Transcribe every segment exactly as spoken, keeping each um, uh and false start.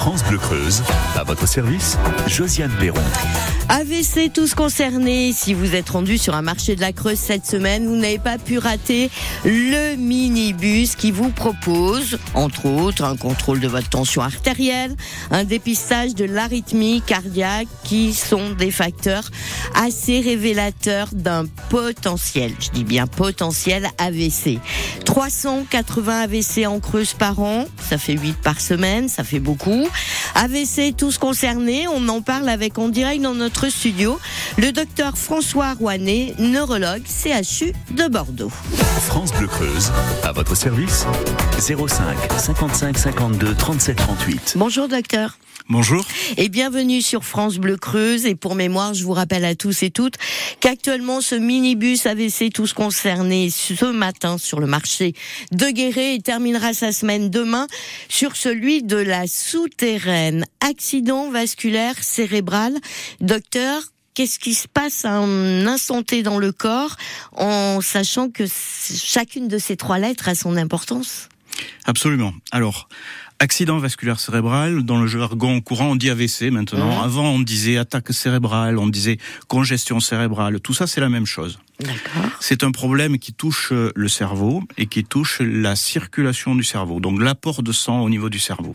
France Bleu Creuse, à votre service, Josiane Perron. A V C tous concernés, si vous êtes rendu sur un marché de la Creuse cette semaine, vous n'avez pas pu rater le minibus qui vous propose, entre autres, un contrôle de votre tension artérielle, un dépistage de l'arythmie cardiaque, qui sont des facteurs assez révélateurs d'un potentiel, je dis bien potentiel A V C. trois cent quatre-vingts A V C en Creuse par an, ça fait huit par semaine, ça fait beaucoup. A V C tous concernés, on en parle avec en direct dans notre studio le docteur François Rouanet, neurologue C H U de Bordeaux. France Bleu Creuse, à votre service, zéro cinq cinquante-cinq cinquante-deux trente-sept trente-huit. Bonjour docteur. Bonjour. Et bienvenue sur France Bleu Creuse. Et pour mémoire, je vous rappelle à tous et toutes qu'actuellement ce minibus A V C tous concernés ce matin sur le marché de Guéret et terminera sa semaine demain sur celui de la souterraine. Accident vasculaire cérébral. Docteur, qu'est-ce qui se passe à un instant T dans le corps en sachant que chacune de ces trois lettres a son importance? Absolument. Alors, accident vasculaire cérébral, dans le jargon courant, on dit A V C maintenant. Mmh. Avant, on disait attaque cérébrale, on disait congestion cérébrale. Tout ça, c'est la même chose. D'accord. C'est un problème qui touche le cerveau et qui touche la circulation du cerveau, donc l'apport de sang au niveau du cerveau.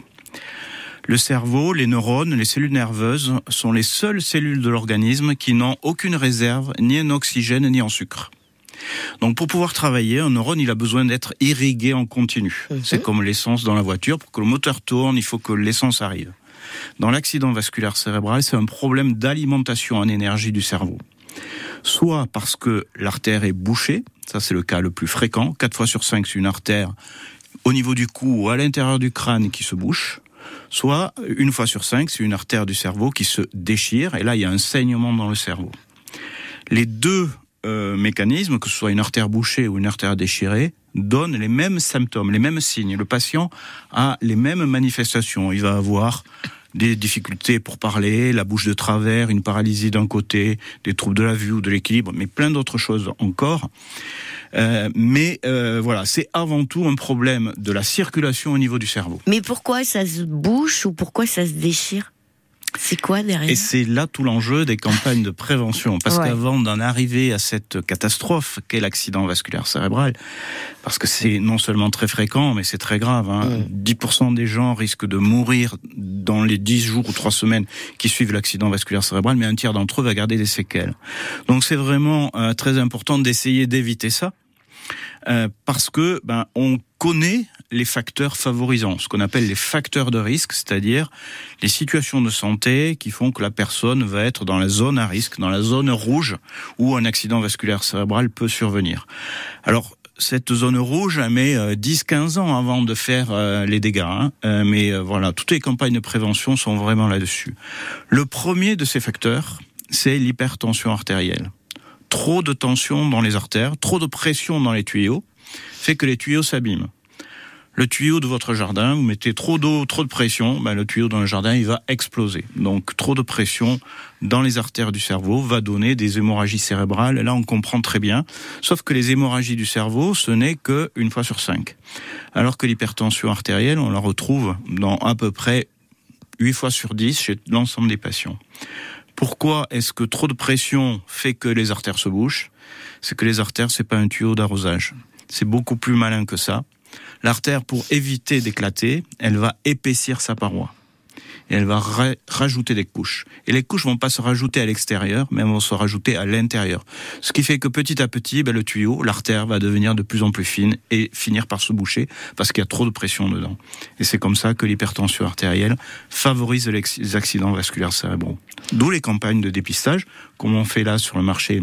Le cerveau, les neurones, les cellules nerveuses sont les seules cellules de l'organisme qui n'ont aucune réserve, ni en oxygène, ni en sucre. Donc pour pouvoir travailler, un neurone, il a besoin d'être irrigué en continu. Mmh. C'est comme l'essence dans la voiture. Pour que le moteur tourne, il faut que l'essence arrive. Dans l'accident vasculaire cérébral, c'est un problème d'alimentation en énergie du cerveau. Soit parce que l'artère est bouchée, ça c'est le cas le plus fréquent, quatre fois sur cinq c'est une artère au niveau du cou ou à l'intérieur du crâne qui se bouche. Soit, une fois sur cinq, c'est une artère du cerveau qui se déchire, et là il y a un saignement dans le cerveau. Les deux Euh, mécanismes, que ce soit une artère bouchée ou une artère déchirée, donnent les mêmes symptômes, les mêmes signes. Le patient a les mêmes manifestations. Il va avoir des difficultés pour parler, la bouche de travers, une paralysie d'un côté, des troubles de la vue ou de l'équilibre, mais plein d'autres choses encore. Euh, mais euh, voilà, c'est avant tout un problème de la circulation au niveau du cerveau. Mais pourquoi ça se bouche ou pourquoi ça se déchire ? C'est quoi derrière ? Et c'est là tout l'enjeu des campagnes de prévention. Parce ouais. qu'avant d'en arriver à cette catastrophe qu'est l'accident vasculaire cérébral, parce que c'est non seulement très fréquent, mais c'est très grave. Hein. Mmh. dix pour cent des gens risquent de mourir dans les dix jours ou trois semaines qui suivent l'accident vasculaire cérébral, mais un tiers d'entre eux va garder des séquelles. Donc c'est vraiment euh, très important d'essayer d'éviter ça. Euh, parce que ben on connaît les facteurs favorisants, ce qu'on appelle les facteurs de risque, c'est-à-dire les situations de santé qui font que la personne va être dans la zone à risque, dans la zone rouge où un accident vasculaire cérébral peut survenir. Alors cette zone rouge, elle met dix à quinze ans avant de faire euh, les dégâts, hein. euh, mais euh, voilà, toutes les campagnes de prévention sont vraiment là-dessus. Le premier de ces facteurs, c'est l'hypertension artérielle. Trop de tension dans les artères, trop de pression dans les tuyaux, fait que les tuyaux s'abîment. Le tuyau de votre jardin, vous mettez trop d'eau, trop de pression, ben le tuyau dans le jardin, il va exploser. Donc trop de pression dans les artères du cerveau va donner des hémorragies cérébrales. Là, on comprend très bien. Sauf que les hémorragies du cerveau, ce n'est qu'une fois sur cinq. Alors que l'hypertension artérielle, on la retrouve dans à peu près huit fois sur dix chez l'ensemble des patients. Pourquoi est-ce que trop de pression fait que les artères se bouchent ? C'est que les artères, c'est pas un tuyau d'arrosage. C'est beaucoup plus malin que ça. L'artère, pour éviter d'éclater, elle va épaissir sa paroi. Et elle va ra- rajouter des couches. Et les couches vont pas se rajouter à l'extérieur, mais elles vont se rajouter à l'intérieur. Ce qui fait que petit à petit, ben, le tuyau, l'artère va devenir de plus en plus fine et finir par se boucher parce qu'il y a trop de pression dedans. Et c'est comme ça que l'hypertension artérielle favorise les accidents vasculaires cérébraux. D'où les campagnes de dépistage, comme on fait là sur le marché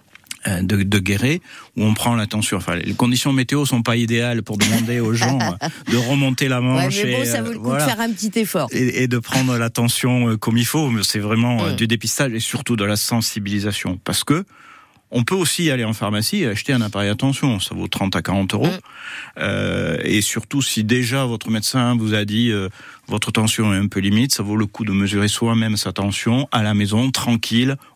de, de Guéret, où on prend la tension. Enfin, les conditions météo sont pas idéales pour demander aux gens de remonter la manche. Ouais, mais bon, et, ça vaut le coup voilà, de faire un petit effort. Et, et de prendre la tension comme il faut. Mais c'est vraiment mmh. du dépistage et surtout de la sensibilisation. Parce que on peut aussi aller en pharmacie et acheter un appareil à tension. Ça vaut trente à quarante euros. Mmh. Euh, et surtout, si déjà votre médecin vous a dit euh, votre tension est un peu limite, ça vaut le coup de mesurer soi-même sa tension à la maison, tranquille,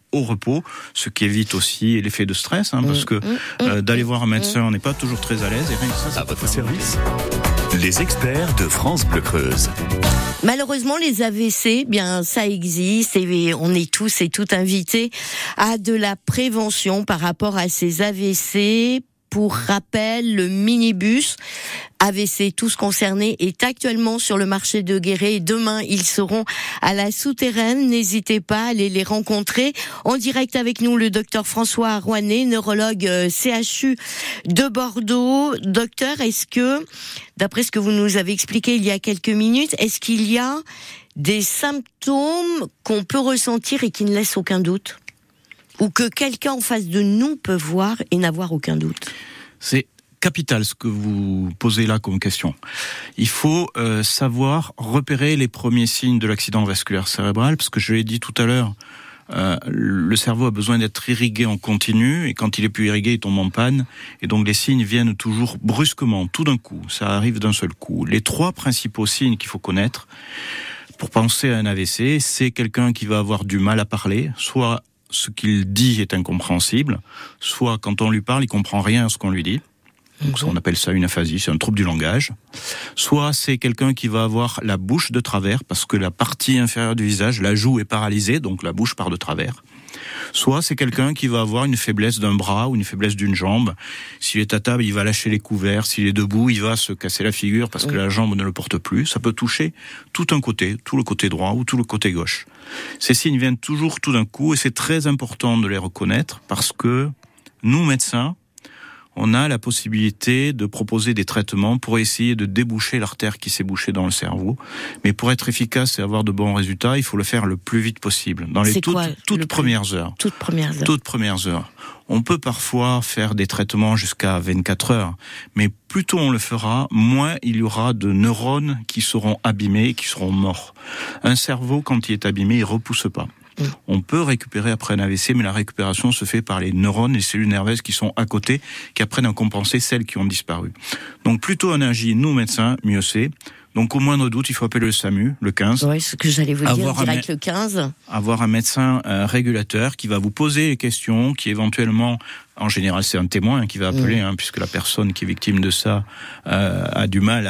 au repos, ce qui évite aussi l'effet de stress, hein, parce que euh, d'aller voir un médecin, on n'est pas toujours très à l'aise. Et rien que ça, ça à peut votre faire service, les experts de France Bleu Creuse. Malheureusement, les A V C, bien, ça existe et on est tous et toutes invités à de la prévention par rapport à ces A V C. Pour rappel, le minibus A V C tous concernés est actuellement sur le marché de Guéret et demain ils seront à la Souterraine. N'hésitez pas à aller les rencontrer. En direct avec nous, le docteur François Rouanet, neurologue C H U de Bordeaux. Docteur, est-ce que, d'après ce que vous nous avez expliqué il y a quelques minutes, est-ce qu'il y a des symptômes qu'on peut ressentir et qui ne laissent aucun doute ? Ou que quelqu'un en face de nous peut voir et n'avoir aucun doute? C'est capital ce que vous posez là comme question. Il faut euh, savoir repérer les premiers signes de l'accident vasculaire cérébral, parce que je l'ai dit tout à l'heure, euh, le cerveau a besoin d'être irrigué en continu, et quand il est plus irrigué, il tombe en panne, et donc les signes viennent toujours brusquement, tout d'un coup, ça arrive d'un seul coup. Les trois principaux signes qu'il faut connaître pour penser à un A V C, c'est quelqu'un qui va avoir du mal à parler, soit ce qu'il dit est incompréhensible, soit quand on lui parle, il comprend rien à ce qu'on lui dit. Donc on appelle ça une aphasie, c'est un trouble du langage. Soit c'est quelqu'un qui va avoir la bouche de travers, parce que la partie inférieure du visage, la joue est paralysée, donc la bouche part de travers. Soit c'est quelqu'un qui va avoir une faiblesse d'un bras ou une faiblesse d'une jambe. S'il est à table, il va lâcher les couverts. S'il est debout, il va se casser la figure parce que la jambe ne le porte plus. Ça peut toucher tout un côté, tout le côté droit ou tout le côté gauche. Ces signes viennent toujours tout d'un coup et c'est très important de les reconnaître parce que nous, médecins, on a la possibilité de proposer des traitements pour essayer de déboucher l'artère qui s'est bouchée dans le cerveau. Mais pour être efficace et avoir de bons résultats, il faut le faire le plus vite possible, dans les C'est toutes, quoi, toutes le premières plus... heures. Toutes premières heures. Toutes premières heures. On peut parfois faire des traitements jusqu'à vingt-quatre heures, mais plus tôt on le fera, moins il y aura de neurones qui seront abîmés et qui seront morts. Un cerveau, quand il est abîmé, il repousse pas. On peut récupérer après un A V C, mais la récupération se fait par les neurones et les cellules nerveuses qui sont à côté, qui apprennent à compenser celles qui ont disparu. Donc plutôt on agit, nous médecins, mieux c'est. Donc au moindre doute, il faut appeler le SAMU, le quinze. Oui, ce que j'allais vous dire, avoir direct un, le quinze. Avoir un médecin euh, régulateur qui va vous poser les questions, qui éventuellement, en général c'est un témoin hein, qui va appeler, mmh. hein, puisque la personne qui est victime de ça euh, a du mal à,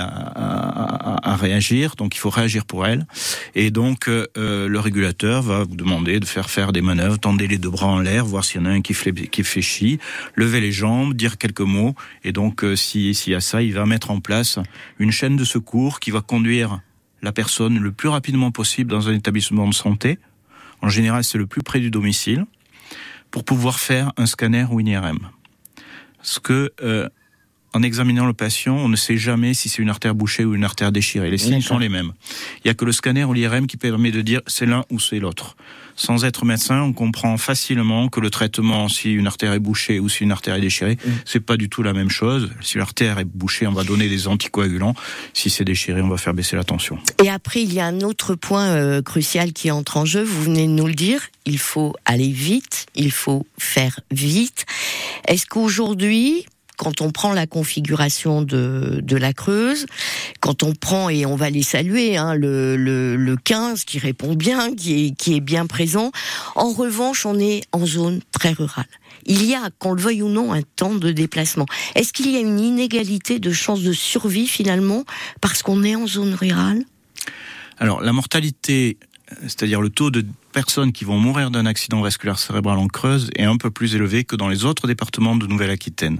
à, à, à réagir, donc il faut réagir pour elle. Et donc euh, le régulateur va vous demander de faire faire des manœuvres, tendre les deux bras en l'air, voir s'il y en a un qui, flé, qui fléchit, lever les jambes, dire quelques mots, et donc euh, si, s'il y a ça, il va mettre en place une chaîne de secours qui va conduire la personne le plus rapidement possible dans un établissement de santé. En général, c'est le plus près du domicile, pour pouvoir faire un scanner ou une I R M. Parce que, euh, en examinant le patient, on ne sait jamais si c'est une artère bouchée ou une artère déchirée. Les signes sont les mêmes. Il n'y a que le scanner ou l'I R M qui permet de dire c'est l'un ou c'est l'autre. Sans être médecin, on comprend facilement que le traitement, si une artère est bouchée ou si une artère est déchirée, mmh. c'est pas du tout la même chose. Si l'artère est bouchée, on va donner des anticoagulants. Si c'est déchiré, on va faire baisser la tension. Et après, il y a un autre point euh, crucial qui entre en jeu. Vous venez de nous le dire. Il faut aller vite. Il faut faire vite. Est-ce qu'aujourd'hui, quand on prend la configuration de, de la Creuse, quand on prend, et on va les saluer, hein, le, le, le quinze qui répond bien, qui est, qui est bien présent, en revanche, on est en zone très rurale. Il y a, qu'on le veuille ou non, un temps de déplacement. Est-ce qu'il y a une inégalité de chances de survie, finalement, parce qu'on est en zone rurale ? Alors, la mortalité, c'est-à-dire le taux de personnes qui vont mourir d'un accident vasculaire cérébral en Creuse, est un peu plus élevé que dans les autres départements de Nouvelle-Aquitaine.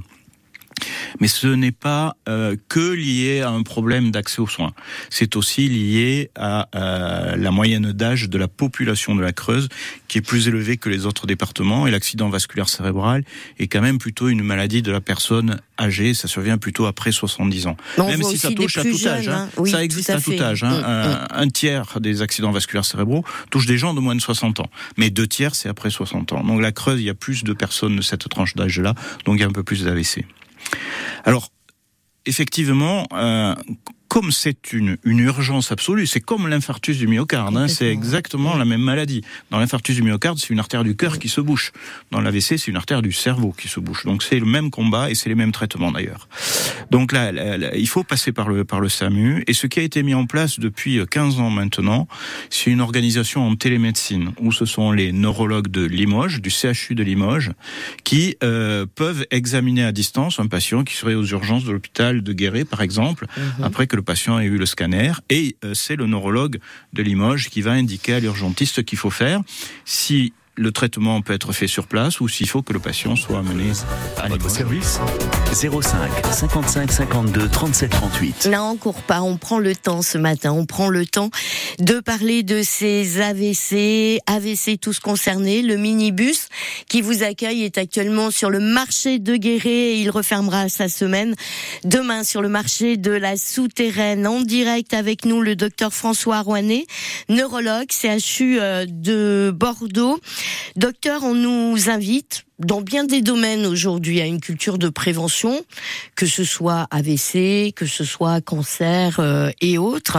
Mais ce n'est pas euh, que lié à un problème d'accès aux soins. C'est aussi lié à euh, la moyenne d'âge de la population de la Creuse, qui est plus élevée que les autres départements. Et l'accident vasculaire cérébral est quand même plutôt une maladie de la personne âgée. Ça survient plutôt après soixante-dix ans. Mais même si ça touche à tout jeunes, âge. Hein. Oui, ça existe à, à tout âge. Hein. Mmh, un, mmh. un tiers des accidents vasculaires cérébraux touchent des gens de moins de soixante ans. Mais deux tiers, c'est après soixante ans. Donc la Creuse, il y a plus de personnes de cette tranche d'âge-là. Donc il y a un peu plus d'A V C. Alors, effectivement, euh, comme c'est une, une urgence absolue, c'est comme l'infarctus du myocarde, hein, c'est exactement la même maladie. Dans l'infarctus du myocarde, c'est une artère du cœur qui se bouche. Dans l'A V C, c'est une artère du cerveau qui se bouche. Donc c'est le même combat et c'est les mêmes traitements d'ailleurs. Donc là, là, là il faut passer par le, par le SAMU. Et ce qui a été mis en place depuis quinze ans maintenant, c'est une organisation en télémédecine où ce sont les neurologues de Limoges, du C H U de Limoges, qui euh, peuvent examiner à distance un patient qui serait aux urgences de l'hôpital de Guéret, par exemple, mmh. après que le patient ait eu le scanner, et euh, c'est le neurologue de Limoges qui va indiquer à l'urgentiste ce qu'il faut faire, si le traitement peut être fait sur place ou s'il faut que le patient soit amené à votre service. zéro cinq cinquante-cinq cinquante-deux trente-sept trente-huit. Là encore pas, on prend le temps ce matin, on prend le temps de parler de ces A V C, A V C tous concernés. Le minibus qui vous accueille est actuellement sur le marché de Guéret et il refermera sa semaine demain sur le marché de la Souterraine. En direct avec nous, le docteur François Rouanet, neurologue, C H U de Bordeaux. Docteur, on nous invite dans bien des domaines aujourd'hui à une culture de prévention, que ce soit A V C, que ce soit cancer euh, et autres.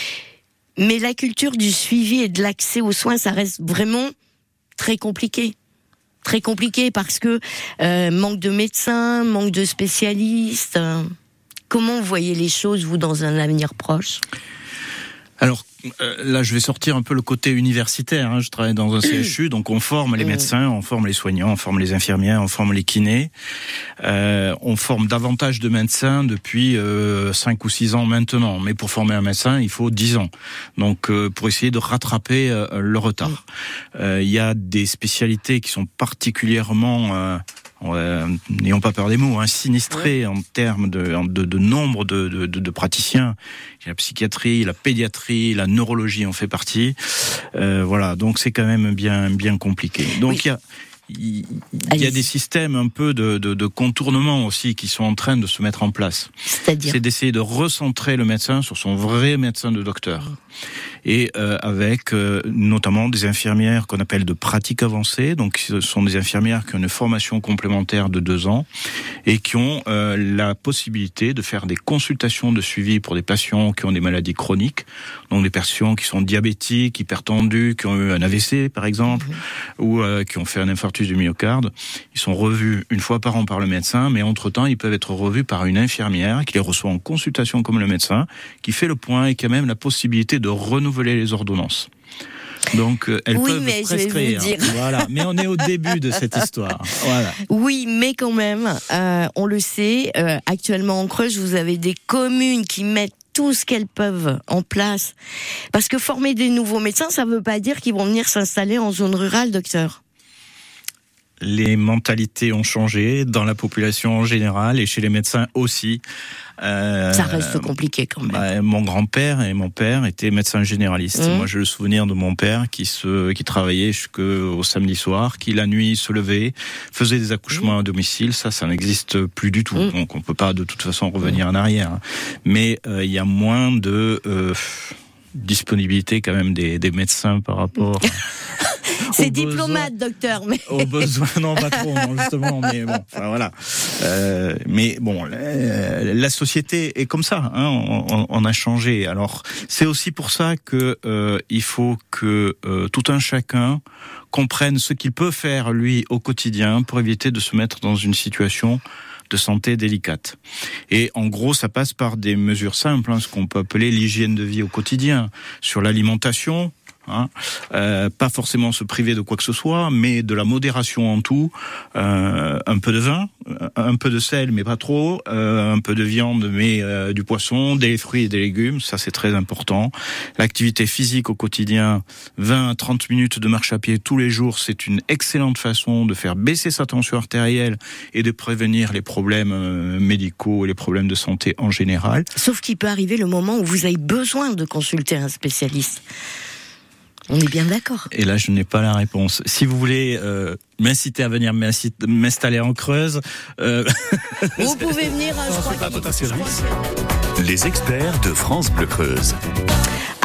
Mais la culture du suivi et de l'accès aux soins, ça reste vraiment très compliqué. Très compliqué parce que euh, manque de médecins, manque de spécialistes. Comment vous voyez les choses, vous, dans un avenir proche ? Alors, euh, là, je vais sortir un peu le côté universitaire. Hein. Je travaille dans un C H U, donc on forme les médecins, on forme les soignants, on forme les infirmières, on forme les kinés. Euh, on forme davantage de médecins depuis euh, cinq ou six ans maintenant. Mais pour former un médecin, il faut dix ans. Donc, euh, pour essayer de rattraper euh, le retard. Euh, il y a des spécialités qui sont particulièrement... Euh, Euh, n'ayons pas peur des mots, hein, sinistrés ouais. en termes de, de, de nombre de, de, de praticiens. Il y a la psychiatrie, la pédiatrie, la neurologie en fait partie. Euh, voilà, donc c'est quand même bien, bien compliqué. Donc oui. il y a Il y a des systèmes un peu de, de, de contournement aussi qui sont en train de se mettre en place. C'est-à-dire ? C'est d'essayer de recentrer le médecin sur son vrai médecin de docteur. Et euh, avec euh, notamment des infirmières qu'on appelle de pratique avancée. Donc ce sont des infirmières qui ont une formation complémentaire de deux ans et qui ont euh, la possibilité de faire des consultations de suivi pour des patients qui ont des maladies chroniques. Donc des patients qui sont diabétiques, hypertendus, qui ont eu un A V C par exemple, mmh. ou euh, qui ont fait un infarctus du myocarde. Ils sont revus une fois par an par le médecin, mais entre-temps, ils peuvent être revus par une infirmière qui les reçoit en consultation comme le médecin, qui fait le point et qui a même la possibilité de renouveler les ordonnances. Donc, euh, elles oui, peuvent mais prescrire. Je vais vous dire. Voilà. Mais on est au début de cette histoire. Voilà. Oui, mais quand même, euh, on le sait, euh, actuellement en Creuse, vous avez des communes qui mettent tout ce qu'elles peuvent en place. Parce que former des nouveaux médecins, ça ne veut pas dire qu'ils vont venir s'installer en zone rurale, docteur. Les mentalités ont changé dans la population en général et chez les médecins aussi. Euh, ça reste compliqué quand même. Bah, mon grand-père et mon père étaient médecins généralistes. Mmh. Moi, j'ai le souvenir de mon père qui se, qui travaillait jusqu'au samedi soir, qui la nuit se levait, faisait des accouchements mmh. à domicile. Ça, ça n'existe plus du tout. Mmh. Donc, on peut pas de toute façon revenir mmh. en arrière. Mais euh, il y a moins de euh, disponibilité quand même des, des médecins par rapport. C'est diplomate, besoin, docteur. Mais... Au besoin, non, pas trop, non, justement, mais bon, enfin voilà. Euh, mais bon, la, la société est comme ça, hein, on, on a changé. Alors, c'est aussi pour ça que euh, il faut que euh, tout un chacun comprenne ce qu'il peut faire lui au quotidien pour éviter de se mettre dans une situation de santé délicate. Et en gros, ça passe par des mesures simples, hein, ce qu'on peut appeler l'hygiène de vie au quotidien, sur l'alimentation. Hein, euh, pas forcément se priver de quoi que ce soit, mais de la modération en tout, euh, un peu de vin, un peu de sel, mais pas trop, euh, un peu de viande, mais euh, du poisson, des fruits et des légumes, ça c'est très important. L'activité physique au quotidien, vingt à trente minutes de marche à pied tous les jours, c'est une excellente façon de faire baisser sa tension artérielle et de prévenir les problèmes euh, médicaux et les problèmes de santé en général. Sauf qu'il peut arriver le moment où vous avez besoin de consulter un spécialiste. On est bien d'accord. Et là, je n'ai pas la réponse. Si vous voulez euh, m'inciter à venir m'installer en Creuse... Euh... Vous pouvez venir... Je crois pas votre service. Les experts de France Bleu Creuse.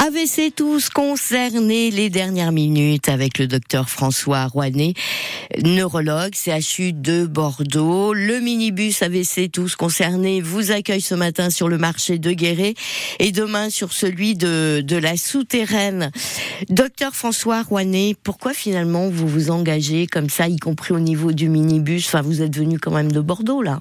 A V C tous concernés les dernières minutes avec le docteur François Rouanet, neurologue, C H U de Bordeaux. Le minibus A V C tous concernés vous accueille ce matin sur le marché de Guéret et demain sur celui de, de la Souterraine. Docteur François Rouanet, pourquoi finalement vous vous engagez comme ça, y compris au niveau du minibus? Enfin, vous êtes venu quand même de Bordeaux, là.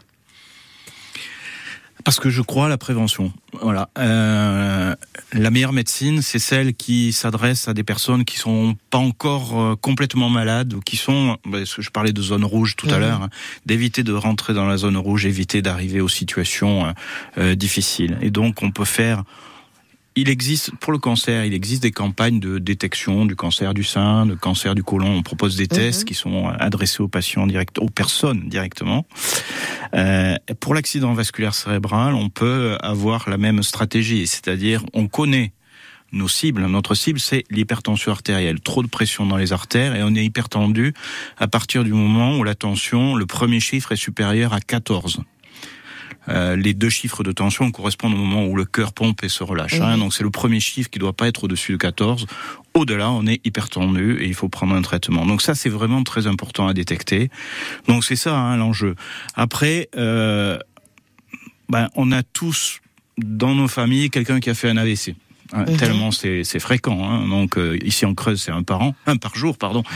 Parce que je crois à la prévention. Voilà. Euh, la meilleure médecine, c'est celle qui s'adresse à des personnes qui sont pas encore euh, complètement malades ou qui sont, parce que je parlais de zone rouge tout mmh. à l'heure, hein, d'éviter de rentrer dans la zone rouge, éviter d'arriver aux situations euh, difficiles. Et donc, on peut faire. Il existe, pour le cancer, il existe des campagnes de détection du cancer du sein, du cancer du côlon. On propose des tests mmh. qui sont adressés aux patients direct, aux personnes directement. Euh, pour l'accident vasculaire cérébral, on peut avoir la même stratégie, c'est-à-dire on connaît nos cibles. Notre cible, c'est l'hypertension artérielle. Trop de pression dans les artères et on est hypertendu à partir du moment où la tension, le premier chiffre est supérieur à quatorze. Euh, les deux chiffres de tension correspondent au moment où le cœur pompe et se relâche. Mmh. Hein, donc c'est le premier chiffre qui doit pas être au-dessus de quatorze. Au-delà, on est hypertendu et il faut prendre un traitement. Donc ça, c'est vraiment très important à détecter. Donc c'est ça hein, l'enjeu. Après, euh, ben, on a tous dans nos familles quelqu'un qui a fait un A V C. Hein, mmh. Tellement c'est, c'est fréquent. Hein. Donc euh, ici en Creuse, c'est un par an, un par jour, pardon.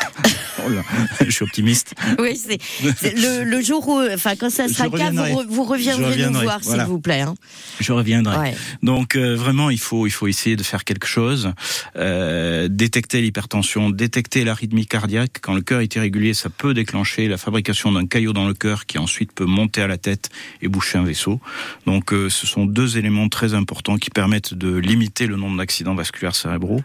Je suis optimiste. Oui, c'est, c'est le, le jour où, enfin, quand ça sera le cas, vous, vous reviendrez, reviendrez nous voir, voilà. S'il vous plaît. Hein. Je reviendrai. Ouais. Donc, euh, vraiment, il faut, il faut essayer de faire quelque chose. Euh, détecter l'hypertension, détecter l'arythmie cardiaque. Quand le cœur est irrégulier, ça peut déclencher la fabrication d'un caillot dans le cœur qui ensuite peut monter à la tête et boucher un vaisseau. Donc, euh, ce sont deux éléments très importants qui permettent de limiter le nombre d'accidents vasculaires cérébraux.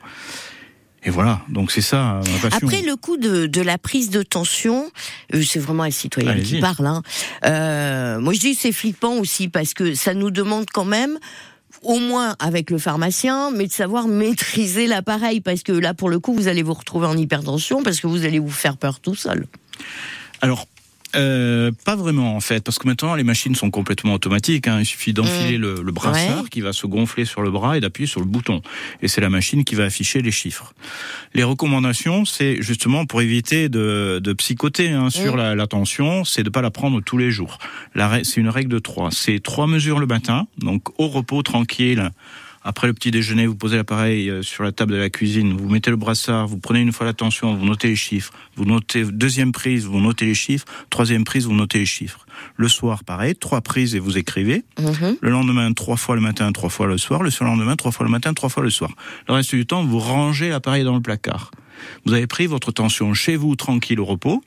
Et voilà, donc c'est ça ma passion. Après le coup de, de la prise de tension, euh, c'est vraiment un citoyen Allez-y. qui parle. Hein. Euh, moi je dis c'est flippant aussi parce que ça nous demande quand même, au moins avec le pharmacien, mais de savoir maîtriser l'appareil parce que là pour le coup vous allez vous retrouver en hypertension parce que vous allez vous faire peur tout seul. Alors. Euh, pas vraiment en fait, parce que maintenant les machines sont complètement automatiques. Hein. Il suffit d'enfiler mmh. le, le brassard ouais. qui va se gonfler sur le bras et d'appuyer sur le bouton. Et c'est la machine qui va afficher les chiffres. Les recommandations, c'est justement pour éviter de, de psychoter hein, sur mmh. la, la tension, c'est de pas la prendre tous les jours. La, c'est une règle de trois. C'est trois mesures le matin, donc au repos tranquille. Après le petit déjeuner, vous posez l'appareil sur la table de la cuisine, vous mettez le brassard, vous prenez une fois la tension, vous notez les chiffres. Vous notez deuxième prise, vous notez les chiffres. Troisième prise, vous notez les chiffres. Le soir, pareil, trois prises et vous écrivez. Mm-hmm. Le lendemain, trois fois le matin, trois fois le soir. Le surlendemain, trois fois le matin, trois fois le soir. Le reste du temps, vous rangez l'appareil dans le placard. Vous avez pris votre tension chez vous, tranquille, au repos.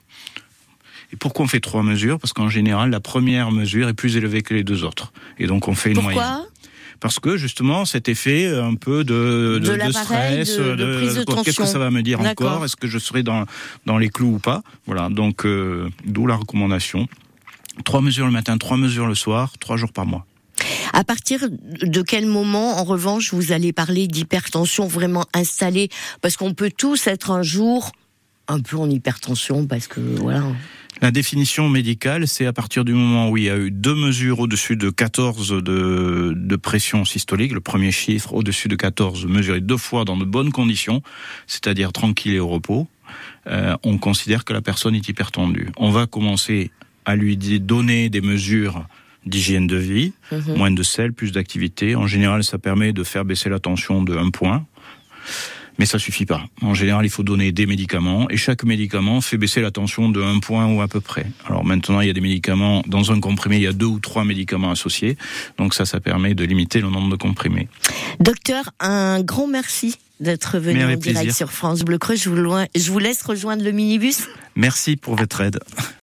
Et pourquoi on fait trois mesures ? Parce qu'en général, la première mesure est plus élevée que les deux autres. Et donc, on fait une pourquoi moyenne. Parce que justement, cet effet un peu de, de, de, de stress, de, de, de prise de tension. Qu'est-ce que ça va me dire D'accord. encore ? Est-ce que je serai dans, dans les clous ou pas ? Voilà, donc euh, d'où la recommandation. Trois mesures le matin, trois mesures le soir, trois jours par mois. À partir de quel moment, en revanche, vous allez parler d'hypertension vraiment installée ? Parce qu'on peut tous être un jour un peu en hypertension, parce que voilà... La définition médicale, c'est à partir du moment où il y a eu deux mesures au-dessus de quatorze de, de pression systolique, le premier chiffre au-dessus de quatorze mesuré deux fois dans de bonnes conditions, c'est-à-dire tranquille et au repos, euh, on considère que la personne est hypertendue. On va commencer à lui donner des mesures d'hygiène de vie, mmh. moins de sel, plus d'activité. En général, ça permet de faire baisser la tension de un point. Mais ça suffit pas. En général, il faut donner des médicaments et chaque médicament fait baisser la tension de un point ou à peu près. Alors maintenant, il y a des médicaments, dans un comprimé, il y a deux ou trois médicaments associés. Donc ça, ça permet de limiter le nombre de comprimés. Docteur, un grand merci d'être venu en direct plaisir. sur France Bleu Creuse. Je vous, je vous laisse rejoindre le minibus. Merci pour votre aide.